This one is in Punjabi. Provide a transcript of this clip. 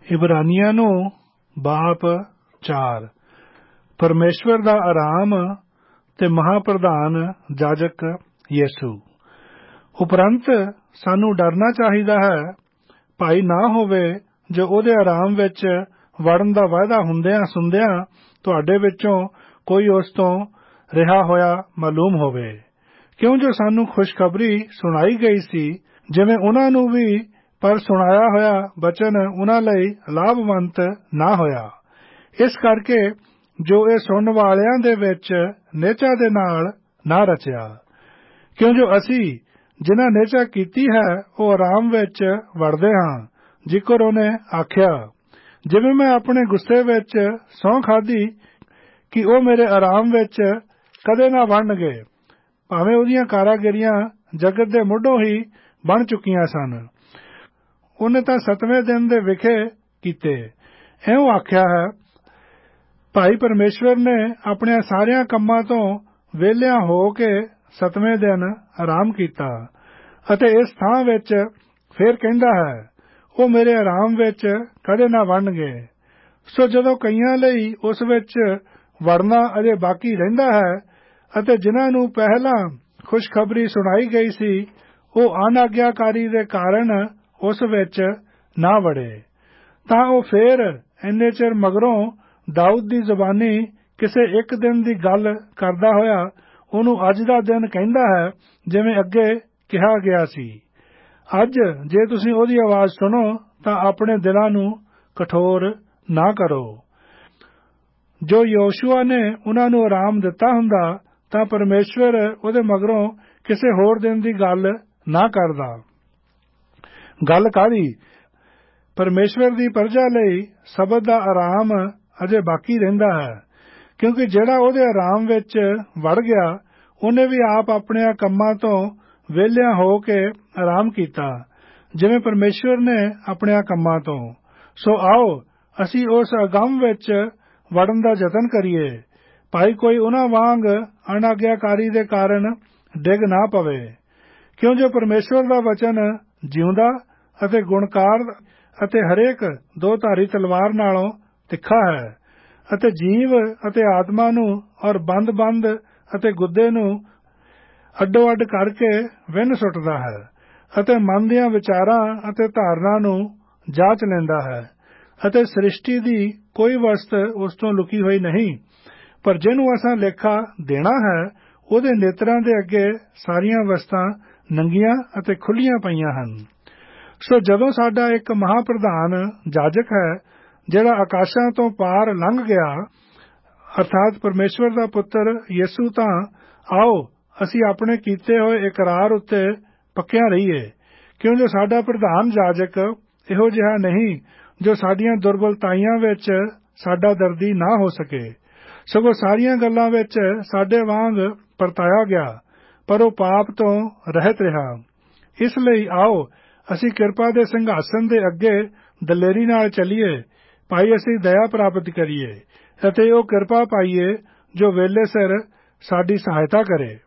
ਇਬਰਾਨੀਆਂ ਨੂੰ ਬਾਪ 4। ਪਰਮੇਸ਼ਵਰ ਦਾ ਆਰਾਮ ਤੇ ਮਹਾਪ੍ਰਧਾਨ ਜਾਜਕ ਯਿਸੂ। ਉਪਰੰਤ ਸਾਨੂੰ ਡਰਨਾ ਚਾਹੀਦਾ ਹੈ, ਭਾਈ ਨਾ ਹੋਵੇ ਜੋ ਉਹਦੇ ਆਰਾਮ ਵਿੱਚ ਵੜਨ ਦਾ ਵਾਅਦਾ ਹੁੰਦਿਆਂ ਸੁਣਦਿਆਂ ਤੁਹਾਡੇ ਵਿੱਚੋਂ ਕੋਈ ਉਸ ਤੋਂ ਰਿਹਾ ਹੋਇਆ ਮਾਲੂਮ ਹੋਵੇ। ਕਿਉਂ ਜੋ ਸਾਨੂੰ ਖੁਸ਼ਖਬਰੀ ਸੁਣਾਈ ਗਈ ਸੀ, ਜਿਵੇਂ ਉਹਨਾਂ ਨੂੰ ਵੀ, ਪਰ ਸੁਣਾਇਆ ਹੋਇਆ ਬਚਨ ਉਹਨਾਂ ਲਈ ਲਾਭਵੰਤ ਨਾ ਹੋਇਆ। ਇਸ ਕਰਕੇ ਜੋ ਇਹ ਸੁਣਨ ਵਾਲਿਆਂ ਦੇ ਵਿੱਚ ਨਿਹਚਾ ਦੇ ਨਾਲ ਨਾ ਰਚਿਆ। ਕਿਉਂ ਜੋ ਅਸੀਂ ਜਿਨ੍ਹਾਂ ਨਿਹਚਾ ਕੀਤੀ ਹੈ ਉਹ ਆਰਾਮ ਵਿੱਚ ਵੜਦੇ ਹਾਂ, ਜਿਕਰ ਉਹਨੇ ਆਖਿਆ, ਜਿਵੇਂ ਮੈਂ ਆਪਣੇ ਗੁੱਸੇ ਵਿੱਚ ਸਹੁੰ ਖਾਧੀ ਕਿ ਉਹ ਮੇਰੇ ਆਰਾਮ ਵਿੱਚ ਕਦੇ ਨਾ ਵੜਨਗੇ, ਭਾਵੇਂ ਉਹਦੀਆਂ ਕਾਰਾਗਰੀਆਂ ਜਗਤ ਦੇ ਮੁੱਢੋਂ ਹੀ ਬਣ ਚੁੱਕੀਆਂ ਸਨ। ਉਹਨੇ ਤਾਂ 7ਵੇਂ ਦਿਨ ਦੇ ਵਿਖੇ ਕੀਤੇ। ਇਉਂ ਆਖਿਆ ਹੈ, ਭਾਈ ਪਰਮੇਸ਼ਵਰ ਨੇ ਆਪਣੇ ਸਾਰਿਆਂ ਕੰਮਾਂ ਤੋਂ ਵਿਹਲਿਆਂ ਹੋ ਕੇ 7ਵੇਂ ਦਿਨ ਆਰਾਮ ਕੀਤਾ ਅਤੇ ਇਸ ਥਾਂ ਵਿੱਚ ਫੇਰ ਕਹਿੰਦਾ ਹੈ, ਉਹ ਮੇਰੇ ਆਰਾਮ ਵਿੱਚ ਕਦੇ ਨਾ ਵੜਨਗੇ। ਸੋ ਜਦੋਂ ਕਈਆਂ ਲਈ ਉਸ ਵਿੱਚ ਵੜਨਾ ਅਜੇ ਬਾਕੀ ਰਹਿੰਦਾ ਹੈ ਅਤੇ ਜਿਨ੍ਹਾਂ ਨੂੰ ਪਹਿਲਾਂ ਖੁਸ਼ਖਬਰੀ ਸੁਣਾਈ ਗਈ ਸੀ, ਉਹ ਅਨਾਗਿਆਕਾਰੀ ਦੇ ਕਾਰਨ ਉਸ ਵਿੱਚ ਨਾ ਵੜੇ, ਤਾਂ ਉਹ ਫੇਰ ਇੰਨੇ ਚਿਰ ਮਗਰੋਂ ਦਾਊਦ ਦੀ ਜ਼ੁਬਾਨੀ ਕਿਸੇ ਇੱਕ ਦਿਨ ਦੀ ਗੱਲ ਕਰਦਾ ਹੋਇਆ ਉਹਨੂੰ ਅੱਜ ਦਾ ਦਿਨ ਕਹਿੰਦਾ ਹੈ, ਜਿਵੇਂ ਅੱਗੇ ਕਿਹਾ ਗਿਆ ਸੀ। ਅੱਜ ਜੇ ਤੁਸੀਂ ਉਹਦੀ ਆਵਾਜ਼ ਸੁਣੋ ਤਾਂ ਆਪਣੇ ਦਿਲਾਂ ਨੂੰ ਕਠੋਰ ਨਾ ਕਰੋ। ਜੋ ਯਹੋਸ਼ੂਆ ਨੇ ਉਹਨਾਂ ਨੂੰ ਆਰਾਮ ਦਿੱਤਾ ਹੁੰਦਾ ਤਾਂ ਪਰਮੇਸ਼ਵਰ ਉਹਦੇ ਮਗਰੋਂ ਕਿਸੇ ਹੋਰ ਦਿਨ ਦੀ ਗੱਲ ਨਾ ਕਰਦਾ। ਗੱਲ ਕਾਹਦੀ? ਪਰਮੇਸ਼ਵਰ ਦੀ ਪ੍ਰਜਾ ਲਈ ਸਬਤ ਦਾ ਆਰਾਮ ਅਜੇ ਬਾਕੀ ਰਹਿੰਦਾ ਹੈ, ਕਿਉਂਕਿ ਜਿਹੜਾ ਉਹਦੇ ਆਰਾਮ ਵਿੱਚ ਵੜ ਗਿਆ ਉਹਨੇ ਵੀ ਆਪ ਆਪਣੇ ਕੰਮਾਂ ਤੋਂ ਵਿਹਲਿਆਂ ਹੋ ਕੇ ਆਰਾਮ ਕੀਤਾ, ਜਿਵੇਂ ਪਰਮੇਸ਼ਵਰ ਨੇ ਆਪਣੇ ਕੰਮਾਂ ਤੋਂ। ਸੋ ਆਓ ਅਸੀਂ ਉਸ ਅਗੰਮ ਵਿੱਚ ਵੜਨ ਦਾ ਯਤਨ ਕਰੀਏ, ਭਾਈ ਕੋਈ ਉਹਨਾਂ ਵਾਂਗ ਅਨਾਗਿਆਕਾਰੀ ਦੇ ਕਾਰਨ ਡਿੱਗ ਨਾ ਪਵੇ। ਕਿਉਂ ਜੋ ਪਰਮੇਸ਼ਵਰ ਦਾ ਵਚਨ ਜਿਉਂਦਾ ਅਤੇ ਗੁਣਕਾਰ ਅਤੇ ਹਰੇਕ ਦੋ-ਧਾਰੀ ਤਲਵਾਰ ਨਾਲੋਂ ਤਿੱਖਾ ਹੈ ਅਤੇ ਜੀਵ ਅਤੇ ਆਤਮਾ ਨੂੰ ਔਰ ਬੰਦ ਅਤੇ ਗੁੱਦੇ ਨੂੰ ਅੱਡੋ-ਅੱਡ ਕਰਕੇ ਵਿੰਨ ਸੁੱਟਦਾ ਹੈ ਅਤੇ ਮਨ ਦੀਆਂ ਵਿਚਾਰਾਂ ਅਤੇ ਧਾਰਨਾ ਨੂੰ ਜਾਂਚ ਲੈਂਦਾ ਹੈ। ਅਤੇ ਸ੍ਰਿਸ਼ਟੀ ਦੀ ਕੋਈ ਵਸਤ ਉਸ ਤੋਂ ਲੁਕੀ ਹੋਈ ਨਹੀਂ, ਪਰ ਜਿਹਨੂੰ ਅਸਾਂ ਲੇਖਾ ਦੇਣਾ ਹੈ ਉਹਦੇ ਨੇਤਰਾਂ ਦੇ ਅੱਗੇ ਸਾਰੀਆਂ ਵਸਤਾਂ ਨੰਗੀਆਂ ਅਤੇ ਖੁੱਲੀਆਂ ਪਈਆਂ ਹਨ। ਸੋ ਜਦੋਂ ਸਾਡਾ ਇੱਕ ਮਹਾਪ੍ਰਧਾਨ ਜਾਜਕ ਹੈ ਜਿਹੜਾ ਆਕਾਸ਼ਾਂ ਤੋਂ ਪਾਰ ਲੰਘ ਗਿਆ, ਅਰਥਾਤ ਪਰਮੇਸ਼ਵਰ ਦਾ ਪੁੱਤਰ ਯਿਸੂ, ਤਾਂ ਆਓ ਅਸੀਂ ਆਪਣੇ ਕੀਤੇ ਹੋਏ ਇਕਰਾਰ ਉੱਤੇ ਪੱਕਿਆਂ ਰਹੀਏ। ਕਿਉਂ ਜੋ ਸਾਡਾ ਪ੍ਰਧਾਨ ਜਾਜਕ ਇਹੋ ਜਿਹਾ ਨਹੀਂ ਜੋ ਸਾਡੀਆਂ ਦੁਰਬਲਤਾਈਆਂ ਵਿੱਚ ਸਾਡਾ ਦਰਦੀ ਨਾ ਹੋ ਸਕੇ, ਸਗੋਂ ਸਾਰੀਆਂ ਗੱਲਾਂ ਵਿੱਚ ਸਾਡੇ ਵਾਂਗ ਪਰਤਾਇਆ ਗਿਆ, ਪਰ ਉਹ ਪਾਪ ਤੋਂ ਰਹਿਤ ਰਿਹਾ। ਇਸ ਲਈ ਆਓ ਅਸੀਂ ਕਿਰਪਾ ਦੇ ਸਿੰਘਾਸਨ ਦੇ ਅੱਗੇ ਦਲੇਰੀ ਨਾਲ ਚੱਲੀਏ, ਭਾਈ ਅਸੀਂ ਦਇਆ ਪ੍ਰਾਪਤ ਕਰੀਏ ਅਤੇ ਉਹ ਕਿਰਪਾ ਪਾਈਏ ਜੋ ਵੇਲੇ ਸਿਰ ਸਾਡੀ ਸਹਾਇਤਾ ਕਰੇ।